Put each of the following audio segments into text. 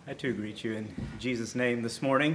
I too greet you in Jesus' name this morning,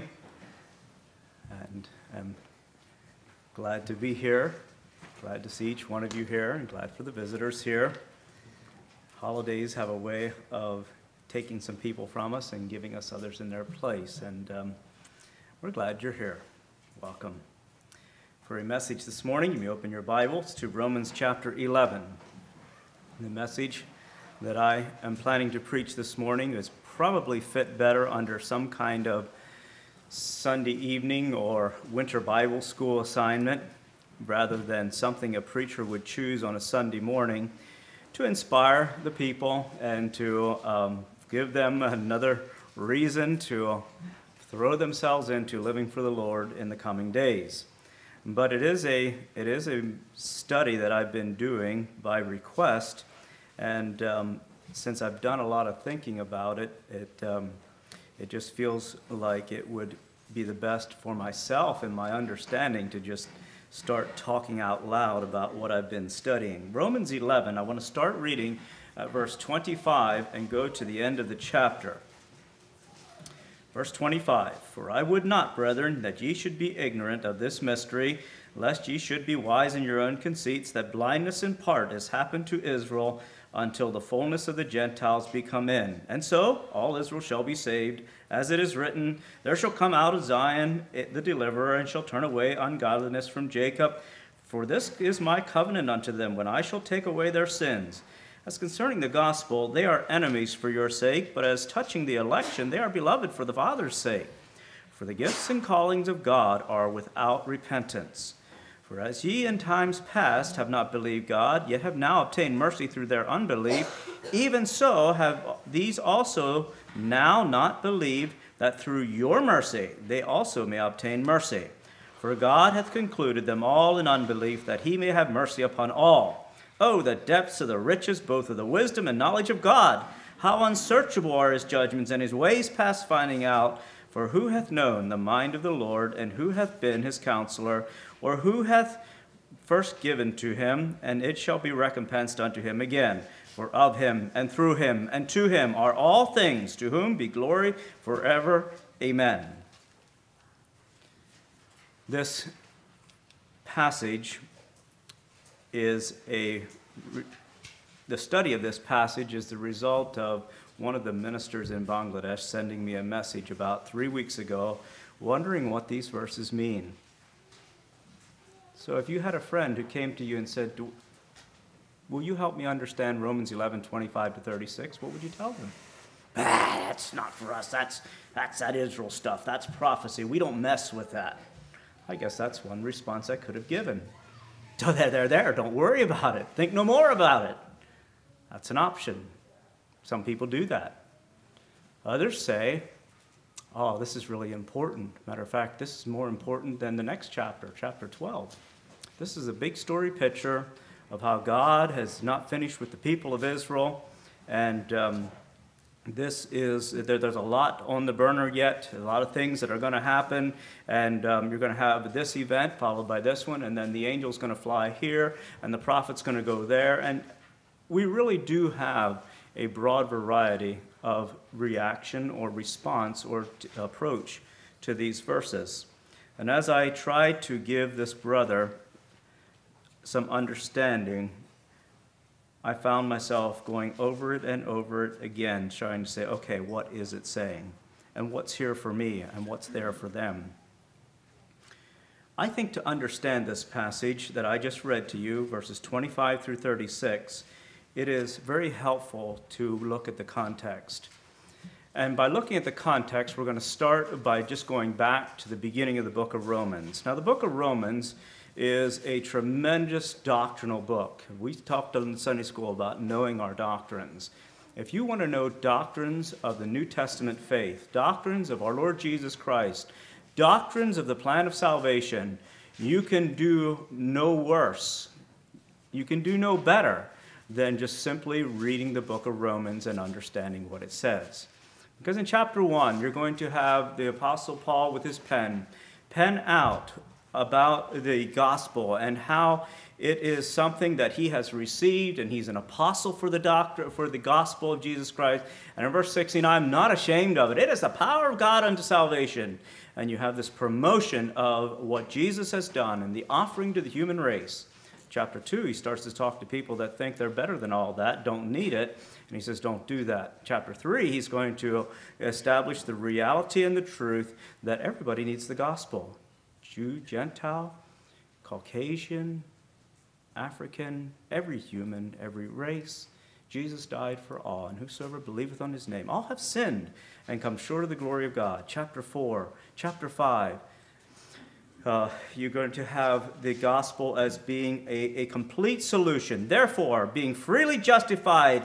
and I'm glad to be here, glad to see each one of you here, and glad for the visitors here. Holidays have a way of taking some people from us and giving us others in their place, and we're glad you're here. Welcome. For a message this morning, you may open your Bibles to Romans chapter 11. The message that I am planning to preach this morning is probably fit better under some kind of Sunday evening or winter Bible school assignment rather than something a preacher would choose on a Sunday morning to inspire the people and to give them another reason to throw themselves into living for the Lord in the coming days. But it is a study that I've been doing by request, and since I've done a lot of thinking about it, it just feels like it would be the best for myself and my understanding to just start talking out loud about what I've been studying. Romans 11, I want to start reading at verse 25 and go to the end of the chapter. Verse 25, "For I would not, brethren, that ye should be ignorant of this mystery, lest ye should be wise in your own conceits, that blindness in part has happened to Israel, until the fullness of the Gentiles be come in. And so all Israel shall be saved, as it is written, there shall come out of Zion the deliverer, and shall turn away ungodliness from Jacob. For this is my covenant unto them, when I shall take away their sins. As concerning the gospel, they are enemies for your sake, but as touching the election, they are beloved for the Father's sake. For the gifts and callings of God are without repentance. For as ye in times past have not believed God, yet have now obtained mercy through their unbelief, even so have these also now not believed, that through your mercy they also may obtain mercy. For God hath concluded them all in unbelief, that he may have mercy upon all. Oh, the depths of the riches, both of the wisdom and knowledge of God! How unsearchable are his judgments, and his ways past finding out! For who hath known the mind of the Lord, and who hath been his counselor, or who hath first given to him, and it shall be recompensed unto him again? For of him, and through him, and to him are all things, to whom be glory forever. Amen." This passage is the study of this passage is the result of one of the ministers in Bangladesh sending me a message about 3 weeks ago, wondering what these verses mean. So if you had a friend who came to you and said, "Will you help me understand Romans 11, 25 to 36, what would you tell them? That's not for us. That's that Israel stuff. That's prophecy. We don't mess with that." I guess that's one response I could have given. So there. Don't worry about it. Think no more about it. That's an option. Some people do that. Others say, "Oh, this is really important. Matter of fact, this is more important than the next chapter, chapter 12. This is a big story picture of how God has not finished with the people of Israel, and there's a lot on the burner yet, a lot of things that are going to happen, and you're going to have this event followed by this one, and then the angel's going to fly here, and the prophet's going to go there." And we really do have a broad variety of reaction or response or approach to these verses. And as I tried to give this brother some understanding, I found myself going over it and over it again, trying to say, okay, what is it saying? And what's here for me? And what's there for them? I think to understand this passage that I just read to you, verses 25 through 36, it is very helpful to look at the context. And by looking at the context, we're going to start by just going back to the beginning of the book of Romans. Now, the book of Romans is a tremendous doctrinal book. We talked in Sunday school about knowing our doctrines. If you want to know doctrines of the New Testament faith, doctrines of our Lord Jesus Christ, doctrines of the plan of salvation, you can do no worse. You can do no better than just simply reading the book of Romans and understanding what it says. Because in chapter 1, you're going to have the Apostle Paul with his pen out about the gospel and how it is something that he has received, and he's an apostle for the gospel of Jesus Christ. And in verse 16, I'm not ashamed of it. It is the power of God unto salvation. And you have this promotion of what Jesus has done and the offering to the human race. Chapter 2, he starts to talk to people that think they're better than all that, don't need it, and he says, don't do that. Chapter 3, he's going to establish the reality and the truth that everybody needs the gospel. Jew, Gentile, Caucasian, African, every human, every race. Jesus died for all, and whosoever believeth on his name, all have sinned and come short of the glory of God. Chapter 4, chapter 5, you're going to have the gospel as being a complete solution. Therefore, being freely justified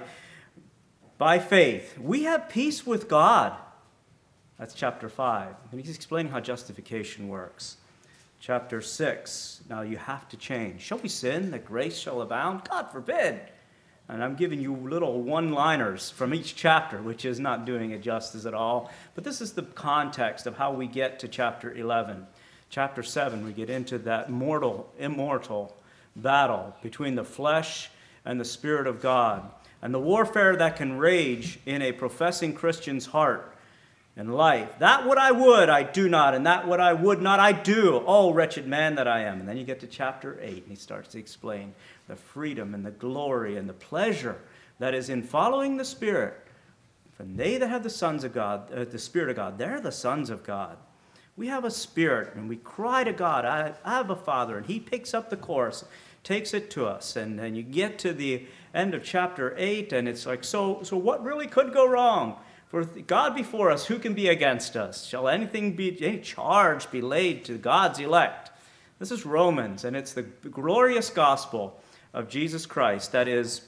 by faith, we have peace with God. That's chapter 5. And he's explaining how justification works. Chapter 6, now you have to change. Shall we sin that grace shall abound? God forbid. And I'm giving you little one-liners from each chapter, which is not doing it justice at all. But this is the context of how we get to chapter 11. Chapter 7, we get into that immortal battle between the flesh and the Spirit of God, and the warfare that can rage in a professing Christian's heart and life. That what I would, I do not, and that what I would not, I do. Oh, wretched man that I am. And then you get to chapter 8, and he starts to explain the freedom and the glory and the pleasure that is in following the Spirit. For they that have the sons of God, the Spirit of God, they're the sons of God. We have a spirit, and we cry to God, I have a Father, and he picks up the course, takes it to us, and then you get to the end of chapter 8, and it's like, so what really could go wrong? For God before us, who can be against us? Shall any charge be laid to God's elect? This is Romans, and it's the glorious gospel of Jesus Christ that is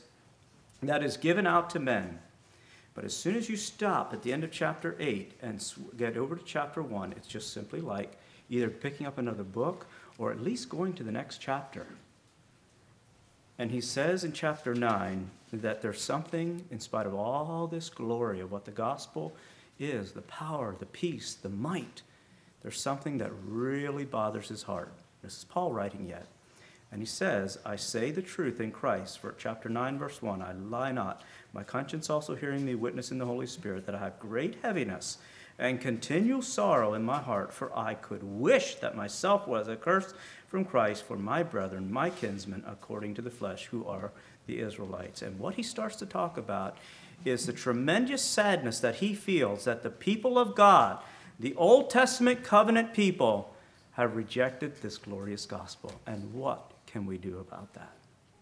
given out to men. But as soon as you stop at the end of chapter 8 and get over to chapter 1, it's just simply like either picking up another book or at least going to the next chapter. And he says in chapter 9 that there's something, in spite of all this glory of what the gospel is, the power, the peace, the might, there's something that really bothers his heart. This is Paul writing yet. And he says, I say the truth in Christ, for chapter 9, verse 1, I lie not. My conscience also hearing me witness in the Holy Spirit that I have great heaviness and continual sorrow in my heart, for I could wish that myself was accursed from Christ for my brethren, my kinsmen, according to the flesh, who are the Israelites. And what he starts to talk about is the tremendous sadness that he feels that the people of God, the Old Testament covenant people, have rejected this glorious gospel. And what can we do about that?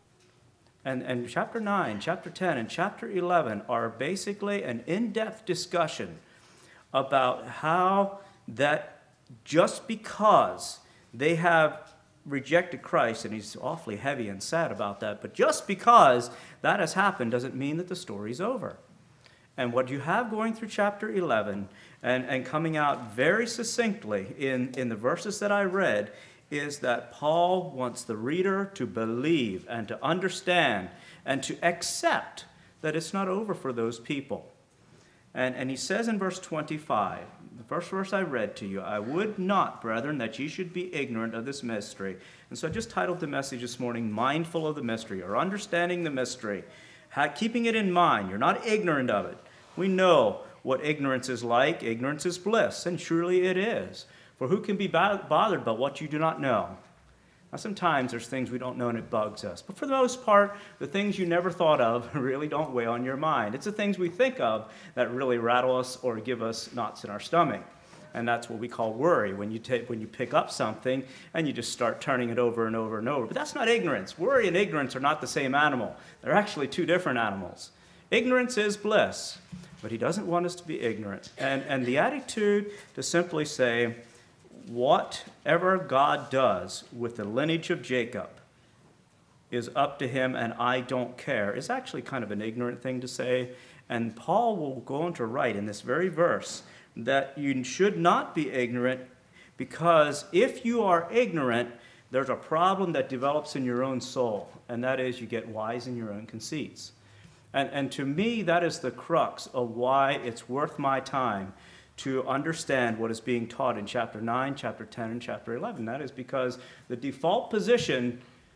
And chapter 9, chapter 10, and chapter 11 are basically an in-depth discussion about how that just because they have rejected Christ, and he's awfully heavy and sad about that, but just because that has happened doesn't mean that the story's over. And what you have going through chapter 11 and coming out very succinctly in the verses that I read is that Paul wants the reader to believe and to understand and to accept that it's not over for those people. And he says in verse 25, the first verse I read to you, I would not, brethren, that ye should be ignorant of this mystery. And so I just titled the message this morning, Mindful of the Mystery, or Understanding the Mystery, keeping it in mind. You're not ignorant of it. We know what ignorance is like. Ignorance is bliss, and surely it is. For who can be bothered by what you do not know? Now, sometimes there's things we don't know and it bugs us. But for the most part, the things you never thought of really don't weigh on your mind. It's the things we think of that really rattle us or give us knots in our stomach. And that's what we call worry, when you pick up something and you just start turning it over and over and over. But that's not ignorance. Worry and ignorance are not the same animal. They're actually two different animals. Ignorance is bliss, but he doesn't want us to be ignorant. And the attitude to simply say, whatever God does with the lineage of Jacob is up to him and I don't care, is actually kind of an ignorant thing to say. And Paul will go on to write in this very verse that you should not be ignorant, because if you are ignorant, there's a problem that develops in your own soul, and that is you get wise in your own conceits. And to me, that is the crux of why it's worth my time to understand what is being taught in chapter 9, chapter 10, and chapter 11. That is because the default position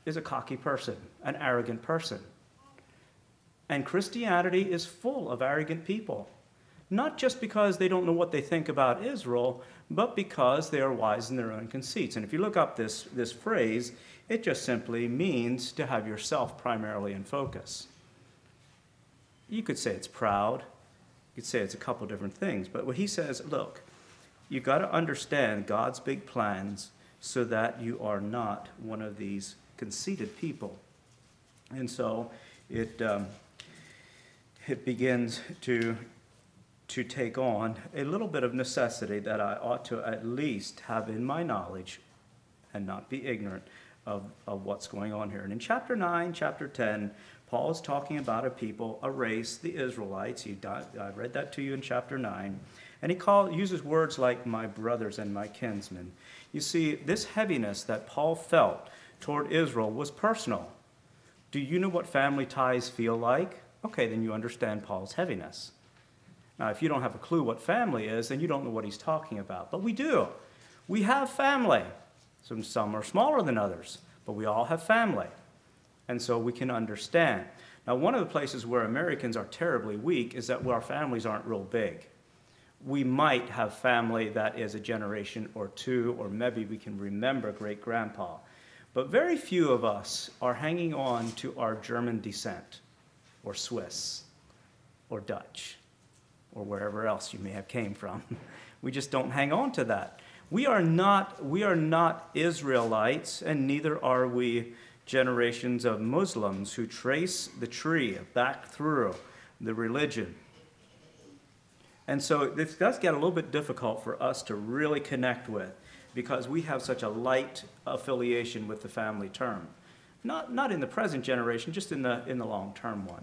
is a cocky person, an arrogant person. And Christianity is full of arrogant people, not just because they don't know what they think about Israel, but because they are wise in their own conceits. And if you look up this phrase, it just simply means to have yourself primarily in focus. You could say it's proud. You could say it's a couple different things. But what he says, look, you've got to understand God's big plans so that you are not one of these conceited people. And so it begins to take on a little bit of necessity that I ought to at least have in my knowledge and not be ignorant of what's going on here. And in chapter 9, chapter 10, Paul is talking about a people, a race, the Israelites. I read that to you in chapter 9. And he uses words like my brothers and my kinsmen. You see, this heaviness that Paul felt toward Israel was personal. Do you know what family ties feel like? Okay, then you understand Paul's heaviness. Now, if you don't have a clue what family is, then you don't know what he's talking about. But we do. We have family. Some are smaller than others, but we all have family. And so we can understand. Now, one of the places where Americans are terribly weak is that our families aren't real big. We might have family that is a generation or two, or maybe we can remember great-grandpa. But very few of us are hanging on to our German descent, or Swiss, or Dutch, or wherever else you may have came from. We just don't hang on to that. We are not Israelites, and neither are we generations of Muslims who trace the tree back through the religion. And so this does get a little bit difficult for us to really connect with because we have such a light affiliation with the family term. Not in the present generation, just in the long-term one.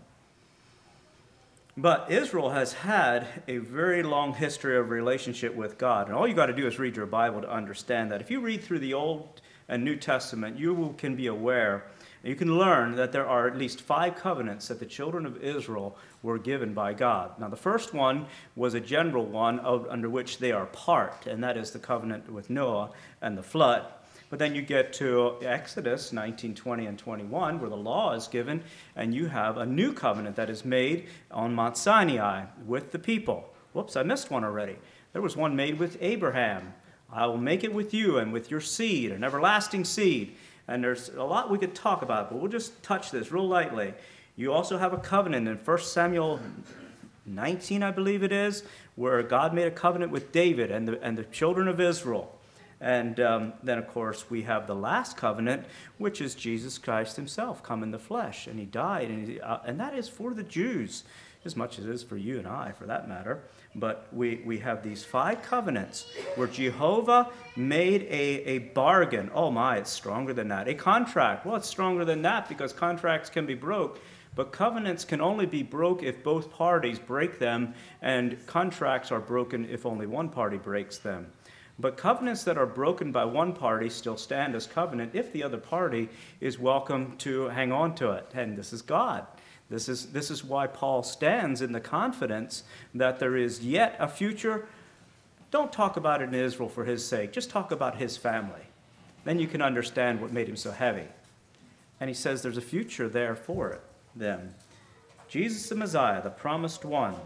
But Israel has had a very long history of relationship with God. And all you got to do is read your Bible to understand that. If you read through the Old and New Testament, you can be aware, and you can learn that there are at least 5 covenants that the children of Israel were given by God. Now, the first one was a general one under which they are part, and that is the covenant with Noah and the flood. But then you get to Exodus 19, 20, and 21, where the law is given, and you have a new covenant that is made on Mount Sinai with the people. Whoops, I missed one already. There was one made with Abraham. I will make it with you and with your seed, an everlasting seed. And there's a lot we could talk about, but we'll just touch this real lightly. You also have a covenant in 1 Samuel 19, I believe it is, where God made a covenant with David and the children of Israel. And then, of course, we have the last covenant, which is Jesus Christ himself come in the flesh. And he died, and that is for the Jews, as much as it is for you and I, for that matter. But we have these 5 covenants where Jehovah made a bargain. Oh my, it's stronger than that. A contract. Well, it's stronger than that because contracts can be broke. But covenants can only be broke if both parties break them, and contracts are broken if only one party breaks them. But covenants that are broken by one party still stand as covenant if the other party is welcome to hang on to it. And this is God. This is why Paul stands in the confidence that there is yet a future. Don't talk about it in Israel for his sake. Just talk about his family. Then you can understand what made him so heavy. And he says there's a future there for them. Jesus the Messiah, the promised one.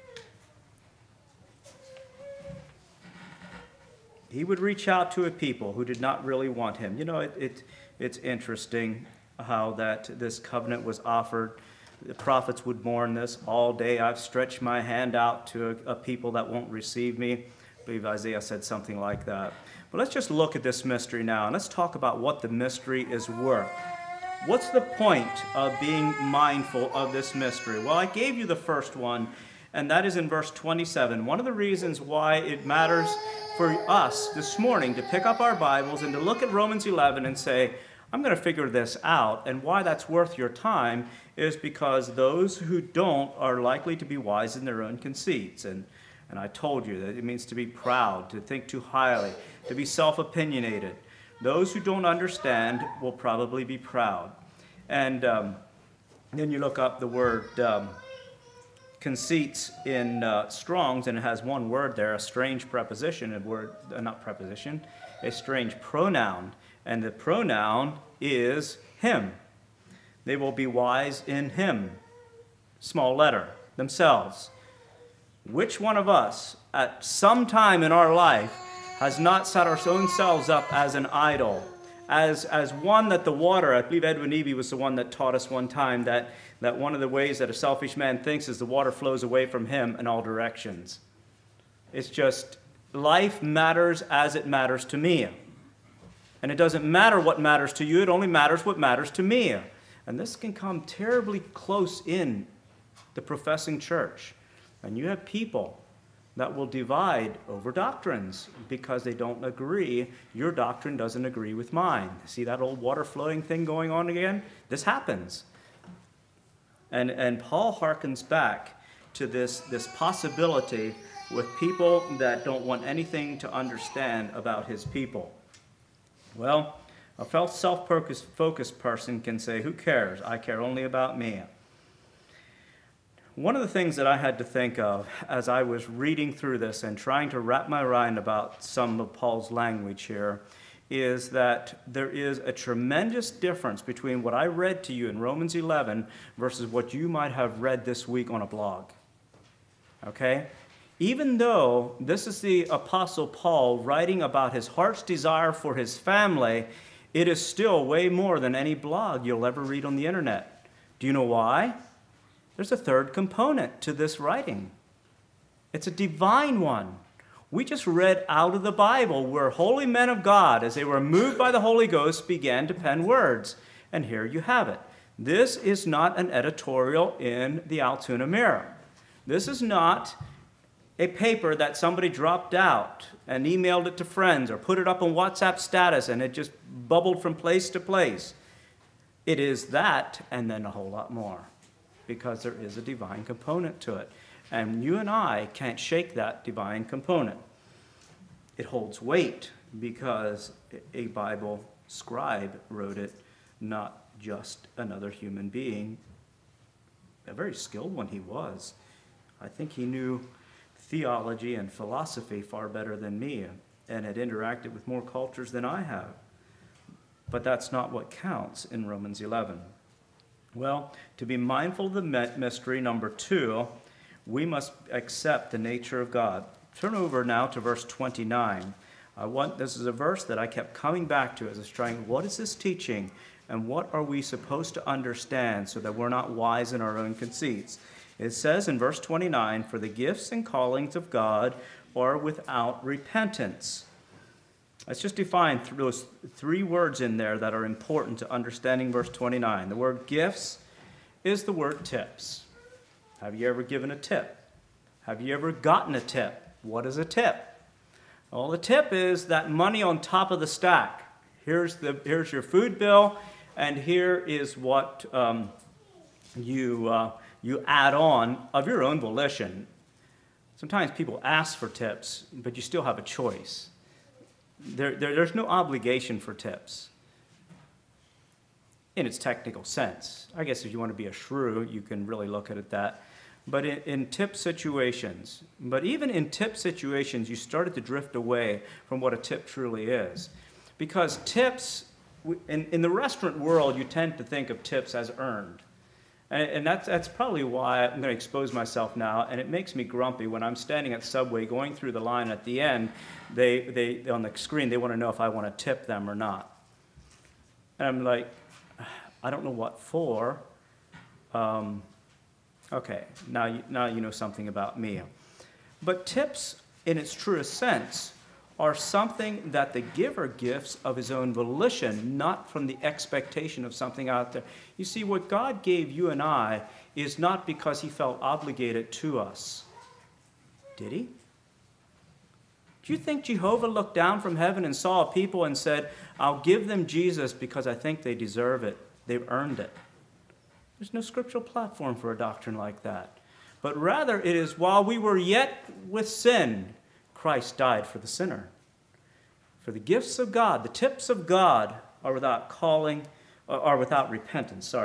He would reach out to a people who did not really want him. You know, it's interesting how that this covenant was offered. The prophets would mourn this. All day I've stretched my hand out to a people that won't receive me. I believe Isaiah said something like that. But let's just look at this mystery now, and let's talk about what the mystery is worth. What's the point of being mindful of this mystery? Well, I gave you the first one, and that is in verse 27. One of the reasons why it matters for us this morning to pick up our Bibles and to look at Romans 11 and say, I'm going to figure this out, and why that's worth your time is because those who don't are likely to be wise in their own conceits. And I told you that it means to be proud, to think too highly, to be self-opinionated. Those who don't understand will probably be proud. And then you look up the word conceits in Strong's, and it has one word there, a strange preposition, a strange pronoun. And the pronoun is him. They will be wise in him. Small letter, themselves. Which one of us at some time in our life has not set our own selves up as an idol? As one that the water, I believe Edwin Eby was the one that taught us one time that one of the ways that a selfish man thinks is the water flows away from him in all directions. It's just, life matters as it matters to me. And it doesn't matter what matters to you, it only matters what matters to me. And this can come terribly close in the professing church. And you have people that will divide over doctrines because they don't agree. Your doctrine doesn't agree with mine. See that old water flowing thing going on again? This happens. And Paul harkens back to this possibility with people that don't want anything to understand about his people. Well, a self-focused person can say, who cares? I care only about me. One of the things that I had to think of as I was reading through this and trying to wrap my mind about some of Paul's language here is that there is a tremendous difference between what I read to you in Romans 11 versus what you might have read this week on a blog. Okay? Even though this is the Apostle Paul writing about his heart's desire for his family, it is still way more than any blog you'll ever read on the internet. Do you know why? There's a third component to this writing. It's a divine one. We just read out of the Bible where holy men of God, as they were moved by the Holy Ghost, began to pen words. And here you have it. This is not an editorial in the Altoona Mirror. This is not a paper that somebody dropped out and emailed it to friends or put it up on WhatsApp status and it just bubbled from place to place. It is that and then a whole lot more, because there is a divine component to it. And you and I can't shake that divine component. It holds weight because a Bible scribe wrote it, not just another human being. A very skilled one he was. I think he knew theology and philosophy far better than me and had interacted with more cultures than I have. But that's not what counts in Romans 11. Well, to be mindful of the mystery, number 2, we must accept the nature of God. Turn over now to verse 29. This is a verse that I kept coming back to as I was trying, what is this teaching and what are we supposed to understand so that we're not wise in our own conceits? It says in verse 29, for the gifts and callings of God are without repentance. Let's just define those 3 words in there that are important to understanding verse 29. The word gifts is the word tips. Have you ever given a tip? Have you ever gotten a tip? What is a tip? Well, the tip is that money on top of the stack. Here's your food bill, and here is what you add on of your own volition. Sometimes people ask for tips, but you still have a choice. There's no obligation for tips in its technical sense. I guess if you want to be a shrew, you can really look at it that. But in tip situations, you started to drift away from what a tip truly is. Because tips, in the restaurant world, you tend to think of tips as earned. And that's probably why I'm going to expose myself now, and it makes me grumpy when I'm standing at Subway going through the line at the end, they on the screen, they want to know if I want to tip them or not. And I'm like, I don't know what for. Okay, now you know something about me. But tips, in its truest sense, are something that the giver gives of his own volition, not from the expectation of something out there. You see, what God gave you and I is not because he felt obligated to us. Did he? Do you think Jehovah looked down from heaven and saw a people and said, I'll give them Jesus because I think they deserve it. They've earned it. There's no scriptural platform for a doctrine like that. But rather, it is while we were yet with sin, Christ died for the sinner. For the gifts of God, the tips of God, are without repentance.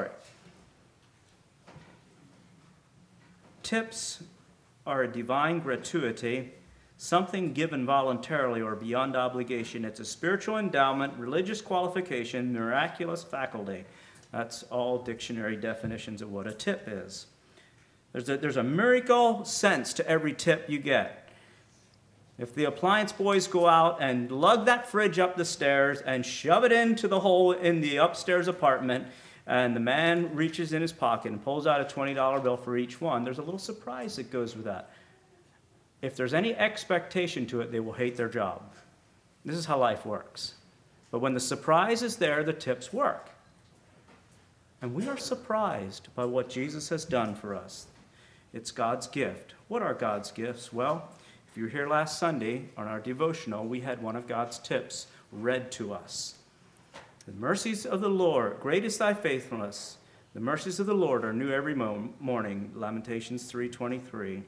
Tips are a divine gratuity, something given voluntarily or beyond obligation. It's a spiritual endowment, religious qualification, miraculous faculty. That's all dictionary definitions of what a tip is. There's a miracle sense to every tip you get. If the appliance boys go out and lug that fridge up the stairs and shove it into the hole in the upstairs apartment, and the man reaches in his pocket and pulls out a $20 bill for each one, there's a little surprise that goes with that. If there's any expectation to it, they will hate their job. This is how life works. But when the surprise is there, the tips work. And we are surprised by what Jesus has done for us. It's God's gift. What are God's gifts? Well, if you were here last Sunday on our devotional, we had one of God's tips read to us. The mercies of the Lord, great is thy faithfulness. The mercies of the Lord are new every morning. Lamentations 3:23.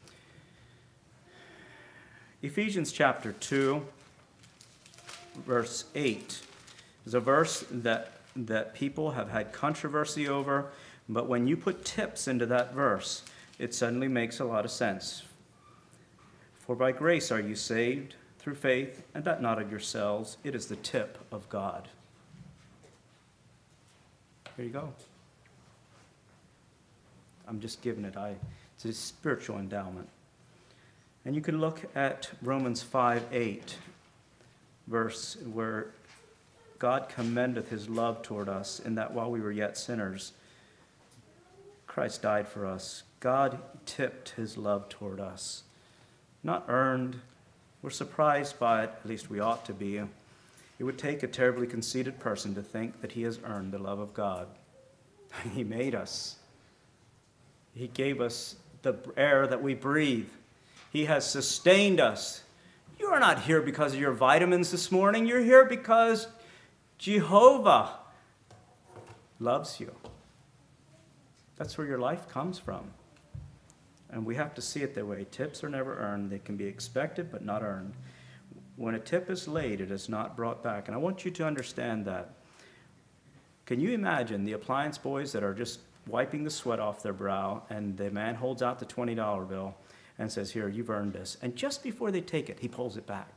Ephesians chapter 2, verse 8 is a verse that people have had controversy over, but when you put tips into that verse, it suddenly makes a lot of sense. For by grace are you saved through faith, and that not of yourselves. It is the tip of God. Here you go. I'm just giving it. It's a spiritual endowment. And you can look at Romans 5:8, verse where God commendeth his love toward us, in that while we were yet sinners, Christ died for us. God tipped his love toward us. Not earned. We're surprised by it, at least we ought to be. It would take a terribly conceited person to think that he has earned the love of God. He made us. He gave us the air that we breathe. He has sustained us. You are not here because of your vitamins this morning. You're here because Jehovah loves you. That's where your life comes from. And we have to see it that way. Tips are never earned. They can be expected but not earned. When a tip is laid, it is not brought back. And I want you to understand that. Can you imagine the appliance boys that are just wiping the sweat off their brow, and the man holds out the $20 bill and says, here, you've earned this. And just before they take it, he pulls it back.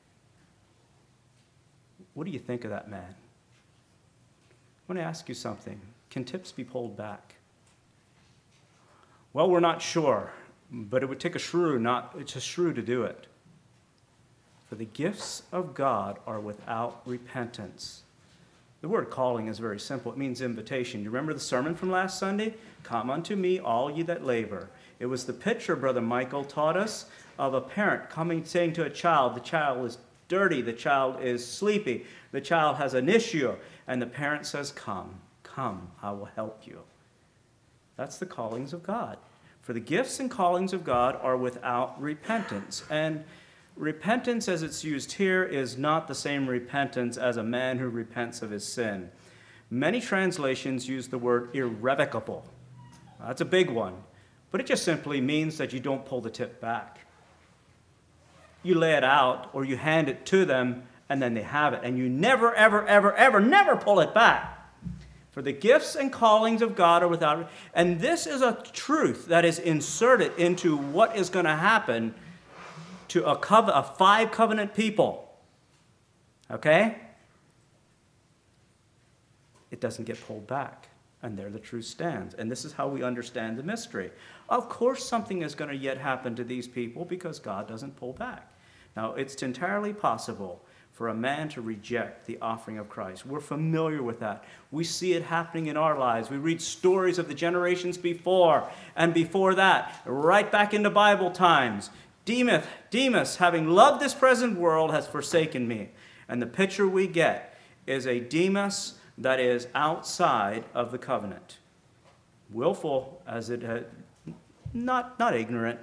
What do you think of that man? I want to ask you something. Can tips be pulled back? Well, we're not sure, but it would take a shrew to do it. For the gifts of God are without repentance. The word calling is very simple. It means invitation. You remember the sermon from last Sunday? Come unto me, all ye that labor. It was the picture, Brother Michael taught us, of a parent coming, saying to a child, the child is dirty, the child is sleepy, the child has an issue, and the parent says, come, I will help you. That's the callings of God. For the gifts and callings of God are without repentance. And repentance, as it's used here, is not the same repentance as a man who repents of his sin. Many translations use the word irrevocable. That's a big one. But it just simply means that you don't pull the tip back. You lay it out, or you hand it to them, and then they have it. And you never, ever, ever, ever, never pull it back. For the gifts and callings of God are without... And this is a truth that is inserted into what is going to happen to a 5 covenant people. Okay? It doesn't get pulled back. And there the truth stands. And this is how we understand the mystery. Of course something is going to yet happen to these people because God doesn't pull back. Now, it's entirely possible for a man to reject the offering of Christ. We're familiar with that. We see it happening in our lives. We read stories of the generations before and before that, right back into Bible times. Demas, having loved this present world, has forsaken me. And the picture we get is a Demas that is outside of the covenant. Willful, as it had, not ignorant,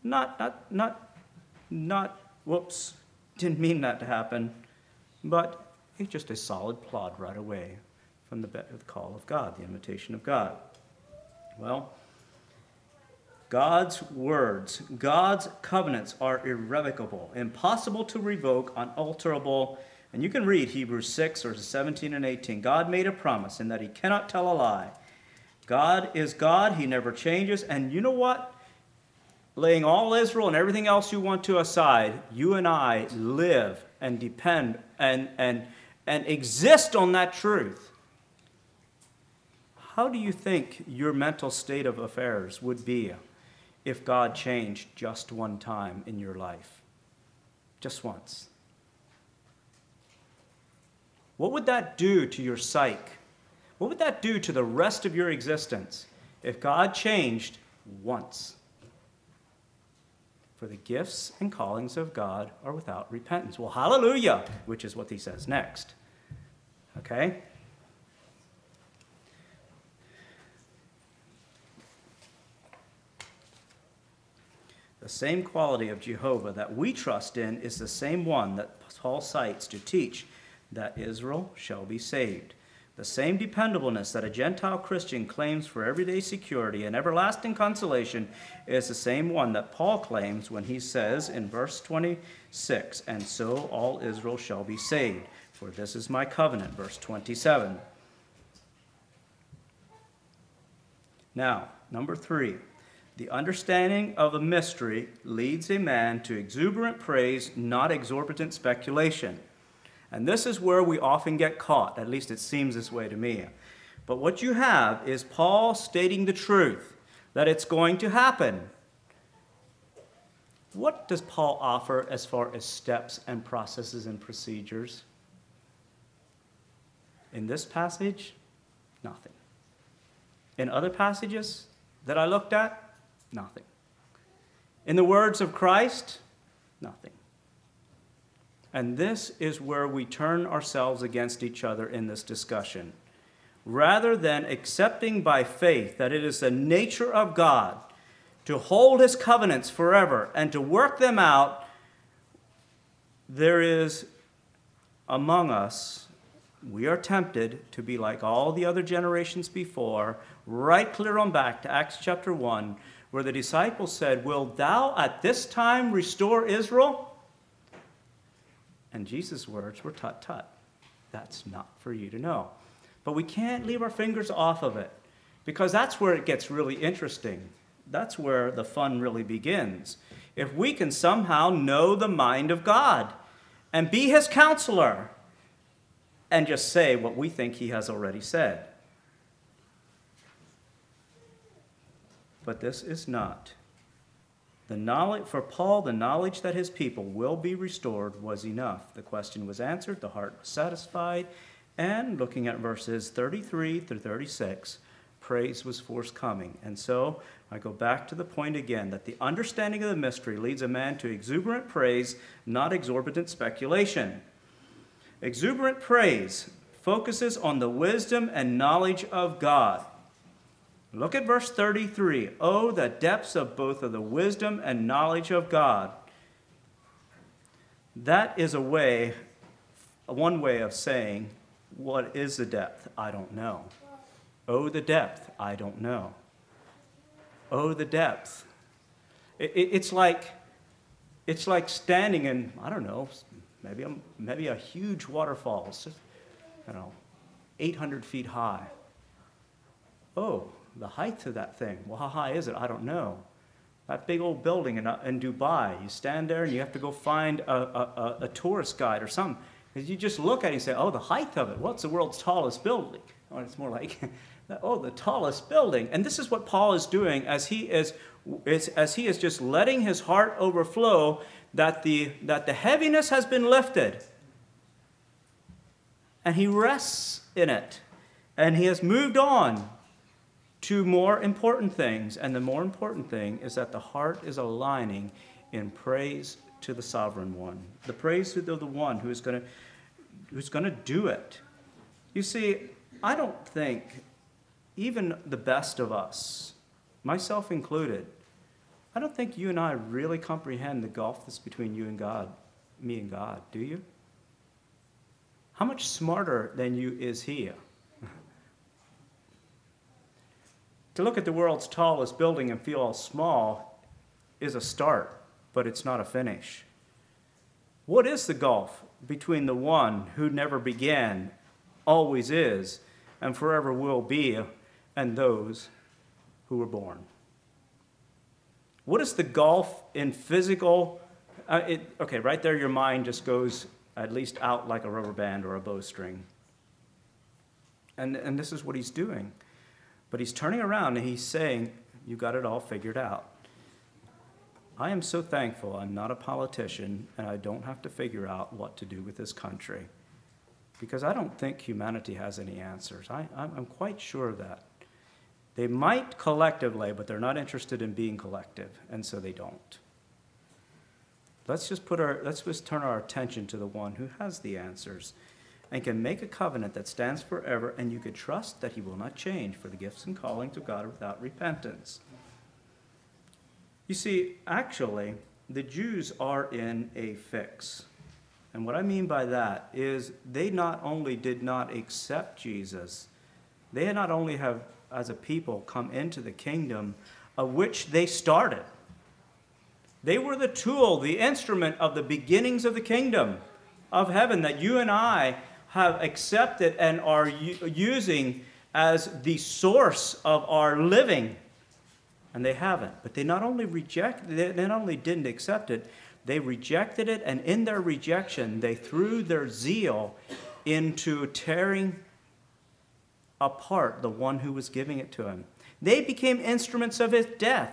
whoops, didn't mean that to happen, but he's just a solid plod right away from the call of God, the invitation of God. Well, God's words, God's covenants are irrevocable, impossible to revoke, unalterable. And you can read Hebrews 6, verses 17 and 18. God made a promise in that he cannot tell a lie. God is God. He never changes. And you know what? Laying all Israel and everything else you want to aside, you and I live and depend and exist on that truth. How do you think your mental state of affairs would be if God changed just one time in your life? Just once. What would that do to your psyche? What would that do to the rest of your existence if God changed once? For the gifts and callings of God are without repentance. Well, hallelujah, which is what he says next. Okay? The same quality of Jehovah that we trust in is the same one that Paul cites to teach that Israel shall be saved. The same dependableness that a Gentile Christian claims for everyday security and everlasting consolation is the same one that Paul claims when he says in verse 26, "And so all Israel shall be saved, for this is my covenant," verse 27. Now, number 3, the understanding of the mystery leads a man to exuberant praise, not exorbitant speculation. And this is where we often get caught, at least it seems this way to me. But what you have is Paul stating the truth, that it's going to happen. What does Paul offer as far as steps and processes and procedures? In this passage, nothing. In other passages that I looked at, nothing. In the words of Christ, nothing. And this is where we turn ourselves against each other in this discussion. Rather than accepting by faith that it is the nature of God to hold his covenants forever and to work them out, there is among us, we are tempted to be like all the other generations before, right clear on back to Acts chapter 1, where the disciples said, "Wilt thou at this time restore Israel?" And Jesus' words were, "Tut, tut. That's not for you to know." But we can't leave our fingers off of it, because that's where it gets really interesting. That's where the fun really begins. If we can somehow know the mind of God and be his counselor and just say what we think he has already said. But this is not. For Paul, the knowledge that his people will be restored was enough. The question was answered, the heart was satisfied, and looking at verses 33 through 36, praise was forthcoming. And so I go back to the point again, that the understanding of the mystery leads a man to exuberant praise, not exorbitant speculation. Exuberant praise focuses on the wisdom and knowledge of God. Look at verse 33. "Oh, the depths of both of the wisdom and knowledge of God." That is one way of saying, what is the depth? I don't know. Oh, the depth, I don't know. Oh, the depth. It's like standing in, I don't know, maybe a huge waterfall, 800 feet high. Oh, the height of that thing. Well, how high is it? I don't know. That big old building in Dubai, you stand there and you have to go find a tourist guide or something. Because you just look at it and say, oh, the height of it. What's the world's tallest building? Oh, it's more like, oh, the tallest building. And this is what Paul is doing as he is just letting his heart overflow, that the heaviness has been lifted. And he rests in it. And he has moved on to more important things. And the more important thing is that the heart is aligning in praise to the sovereign one. The praise to the one who's going to do it. You see, I don't think even the best of us, myself included, I don't think you and I really comprehend the gulf that's between you and God, me and God, do you? How much smarter than you is he? To look at the world's tallest building and feel all small is a start, but it's not a finish. What is the gulf between the one who never began, always is, and forever will be, and those who were born? What is the gulf in physical? Right there your mind just goes at least out like a rubber band or a bowstring. And this is what he's doing. But he's turning around and he's saying, you got it all figured out. I am so thankful I'm not a politician and I don't have to figure out what to do with this country, because I don't think humanity has any answers. I'm quite sure of that. They might collectively, but they're not interested in being collective, and so they don't. Let's just turn our attention to the one who has the answers and can make a covenant that stands forever, and you could trust that he will not change for the gifts and callings of God without repentance. You see, actually, the Jews are in a fix. And what I mean by that is they not only did not accept Jesus, they not only have, as a people, come into the kingdom of which they started. They were the tool, the instrument of the beginnings of the kingdom of heaven that you and I have accepted and are using as the source of our living. And they haven't. But they not only didn't accept it, they rejected it, and in their rejection, they threw their zeal into tearing apart the one who was giving it to him. They became instruments of his death.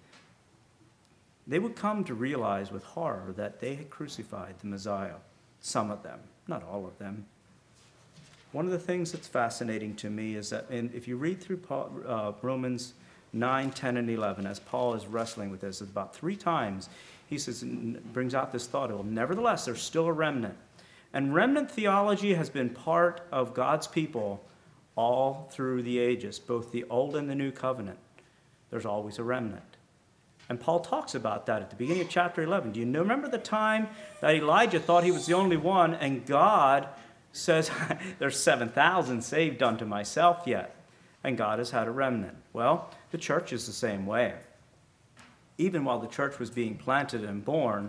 They would come to realize with horror that they had crucified the Messiah. Some of them, not all of them. One of the things that's fascinating to me is that if you read through Romans 9, 10, and 11, as Paul is wrestling with this, about 3 times, he says, brings out this thought, well, nevertheless, there's still a remnant. And remnant theology has been part of God's people all through the ages, both the Old and the New Covenant. There's always a remnant. And Paul talks about that at the beginning of chapter 11. Do you remember the time that Elijah thought he was the only one, and God says, there's 7,000 saved unto myself yet, and God has had a remnant? Well, the church is the same way. Even while the church was being planted and born,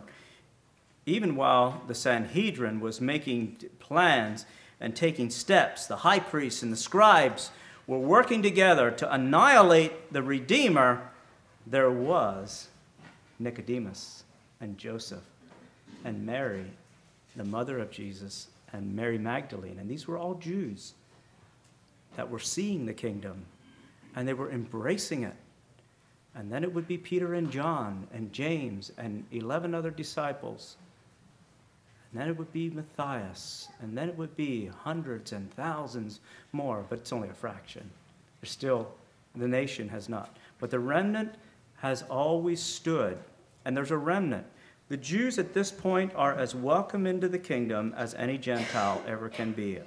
even while the Sanhedrin was making plans and taking steps, the high priests and the scribes were working together to annihilate the Redeemer, there was Nicodemus and Joseph and Mary, the mother of Jesus, and Mary Magdalene. And these were all Jews that were seeing the kingdom, and they were embracing it. And then it would be Peter and John and James and 11 other disciples. And then it would be Matthias. And then it would be hundreds and thousands more, but it's only a fraction. There's still, the nation has not. But the remnant has always stood, and there's a remnant. The Jews at this point are as welcome into the kingdom as any Gentile ever can be.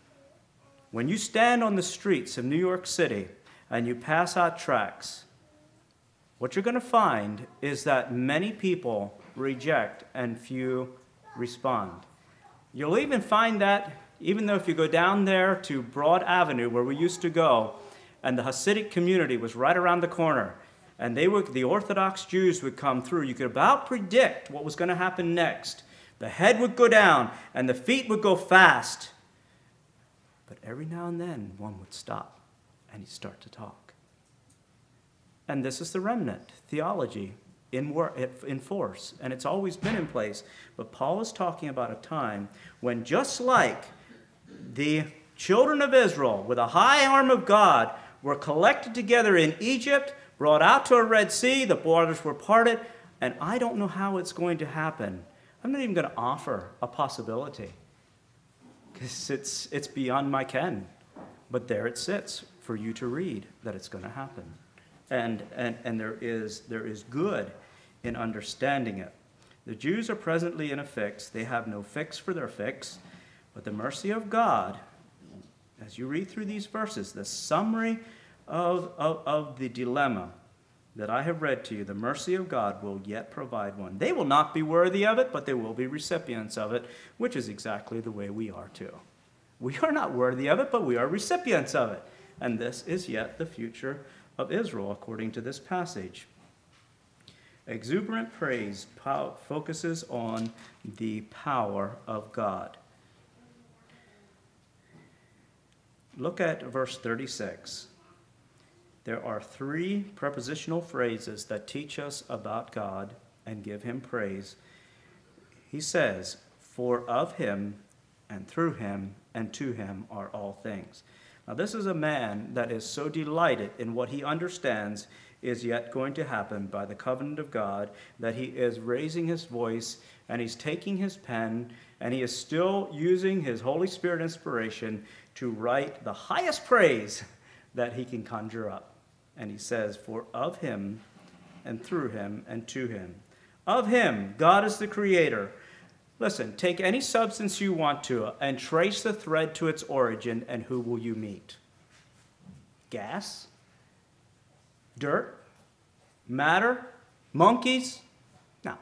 When you stand on the streets of New York City and you pass out tracts, what you're going to find is that many people reject and few respond. You'll even find that, even though if you go down there to Broad Avenue where we used to go, and the Hasidic community was right around the corner, and the Orthodox Jews would come through, you could about predict what was going to happen next. The head would go down, and the feet would go fast. But every now and then, one would stop, and he'd start to talk. And this is the remnant theology in force, and it's always been in place. But Paul is talking about a time when, just like the children of Israel with a high arm of God were collected together in Egypt, brought out to a Red Sea, the borders were parted, and I don't know how it's going to happen. I'm not even going to offer a possibility, because it's beyond my ken. But there it sits for you to read that it's going to happen. And there is good in understanding it. The Jews are presently in a fix. They have no fix for their fix. But the mercy of God, as you read through these verses, the summary of the dilemma that I have read to you, the mercy of God will yet provide one. They will not be worthy of it, but they will be recipients of it, which is exactly the way we are too. We are not worthy of it, but we are recipients of it. And this is yet the future of Israel, according to this passage. Exuberant praise focuses on the power of God. Look at verse 36. There are 3 prepositional phrases that teach us about God and give him praise. He says, "For of him, and through him, and to him are all things." Now, this is a man that is so delighted in what he understands is yet going to happen by the covenant of God that he is raising his voice and he's taking his pen and he is still using his Holy Spirit inspiration to write the highest praise that he can conjure up. And he says, for of him and through him and to him. Of him, God is the creator. Listen, take any substance you want to and trace the thread to its origin, and who will you meet? Gas? Dirt? Matter? Monkeys? No.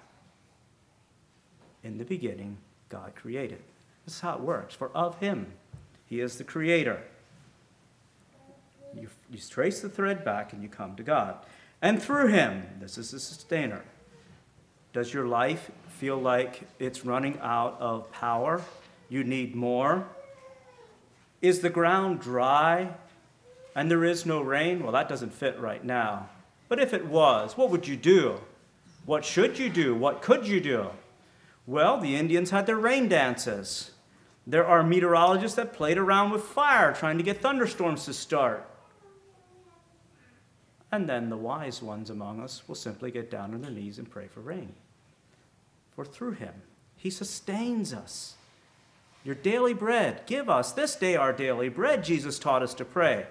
In the beginning, God created. This is how it works. For of him, he is the creator. You trace the thread back and you come to God. And through him, this is the sustainer. Does your life feel like it's running out of power? You need more? Is the ground dry and there is no rain? Well, that doesn't fit right now. But if it was, what would you do? What should you do? What could you do? Well, the Indians had their rain dances. There are meteorologists that played around with fire trying to get thunderstorms to start. And then the wise ones among us will simply get down on their knees and pray for rain. For through him, he sustains us. Your daily bread, give us this day our daily bread, Jesus taught us to pray.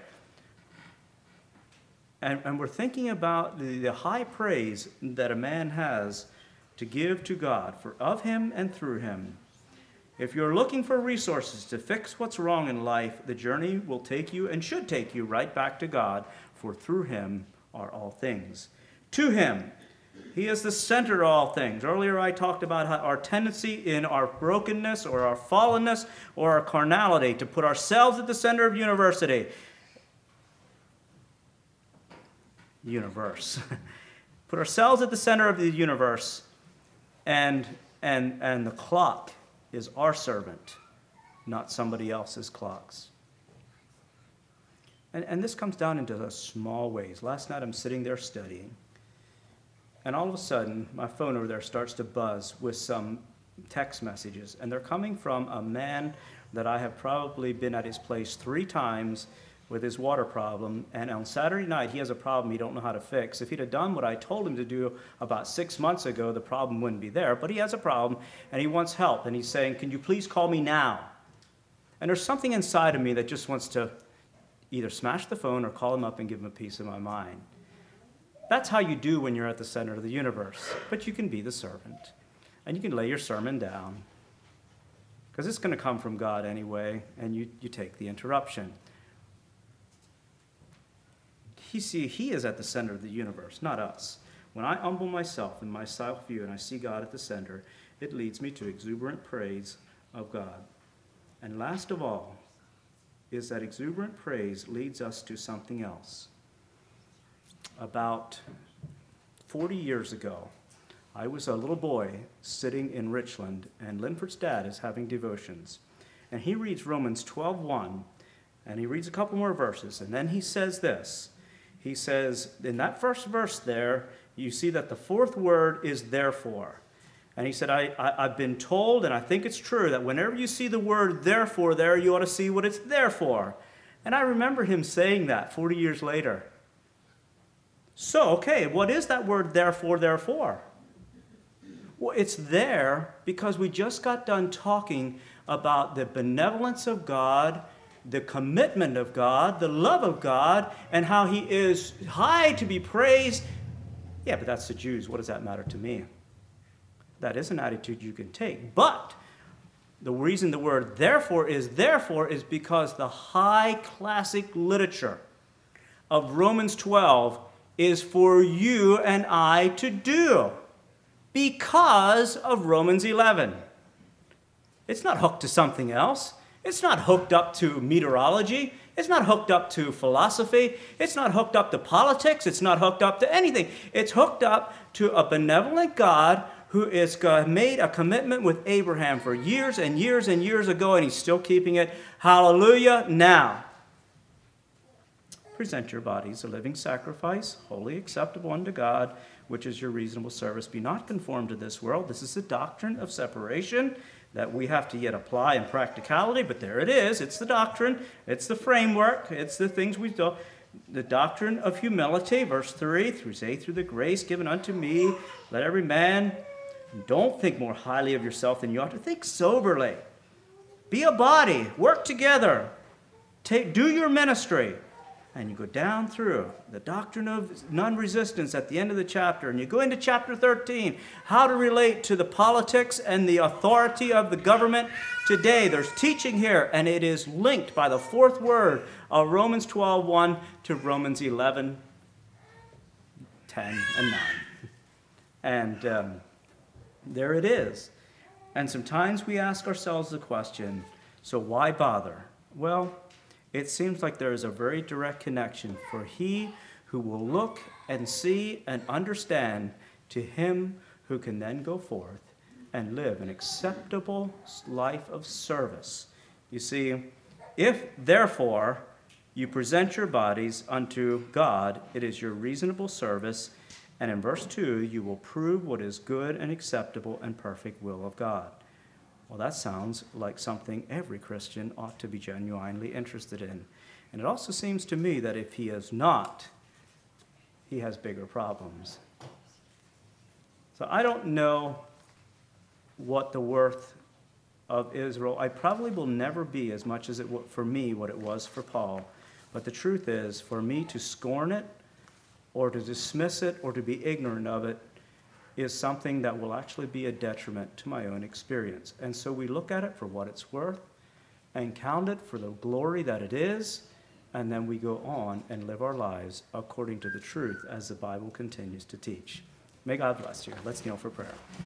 And we're thinking about the high praise that a man has to give to God, for of him and through him. If you're looking for resources to fix what's wrong in life, the journey will take you and should take you right back to God, for through him are all things. To him, he is the center of all things. Earlier I talked about how our tendency in our brokenness or our fallenness or our carnality to put ourselves at the center of universe. Put ourselves at the center of the universe, and the clock is our servant, not somebody else's clocks. And this comes down into small ways. Last night I'm sitting there studying, and all of a sudden my phone over there starts to buzz with some text messages, and they're coming from a man that I have probably been at his place 3 times with his water problem, and on Saturday night he has a problem he don't know how to fix. If he'd have done what I told him to do about 6 months ago, the problem wouldn't be there, but he has a problem and he wants help, and he's saying, can you please call me now? And there's something inside of me that just wants to either smash the phone or call him up and give him a piece of my mind. That's how you do when you're at the center of the universe, but you can be the servant, and you can lay your sermon down, because it's going to come from God anyway, and you take the interruption. He is at the center of the universe, not us. When I humble myself in my self-view and I see God at the center, it leads me to exuberant praise of God. And last of all, is that exuberant praise leads us to something else. About 40 years ago, I was a little boy sitting in Richland, and Linford's dad is having devotions. And he reads Romans 12:1, and he reads a couple more verses, and then he says this. He says, in that first verse there, you see that the 4th word is therefore. And he said, I've been told, and I think it's true, that whenever you see the word therefore there, you ought to see what it's there for. And I remember him saying that 40 years later. So, okay, what is that word therefore, therefore? Well, it's there because we just got done talking about the benevolence of God, the commitment of God, the love of God, and how he is high to be praised. Yeah, but that's the Jews. What does that matter to me? That is an attitude you can take. But the reason the word therefore is because the high classic literature of Romans 12 is for you and I to do because of Romans 11. It's not hooked to something else. It's not hooked up to meteorology. It's not hooked up to philosophy. It's not hooked up to politics. It's not hooked up to anything. It's hooked up to a benevolent God who has made a commitment with Abraham for years and years and years ago, and he's still keeping it. Hallelujah. Now, present your bodies a living sacrifice, wholly acceptable unto God, which is your reasonable service. Be not conformed to this world. This is the doctrine of separation. that we have to yet apply in practicality, but there it is. It's the doctrine. It's the framework. It's the things we do. The doctrine of humility, verse 3, through the grace given unto me, let every man don't think more highly of yourself than you ought to. Think soberly. Be a body. Work together. Do your ministry. And you go down through the doctrine of non-resistance at the end of the chapter, and you go into chapter 13, how to relate to the politics and the authority of the government today. There's teaching here, and it is linked by the fourth word of Romans 12:1 to Romans 11:10 and 9. And there it is. And sometimes we ask ourselves the question, so why bother? Well, it seems like there is a very direct connection. For he who will look and see and understand, to him who can then go forth and live an acceptable life of service. You see, if therefore you present your bodies unto God, it is your reasonable service. And in verse 2, you will prove what is good and acceptable and perfect will of God. Well, that sounds like something every Christian ought to be genuinely interested in. And it also seems to me that if he is not, he has bigger problems. So I don't know what the worth of Israel, I probably will never be as much as it for me what it was for Paul. But the truth is, for me to scorn it or to dismiss it or to be ignorant of it is something that will actually be a detriment to my own experience. And so we look at it for what it's worth and count it for the glory that it is, and then we go on and live our lives according to the truth as the Bible continues to teach. May God bless you. Let's kneel for prayer.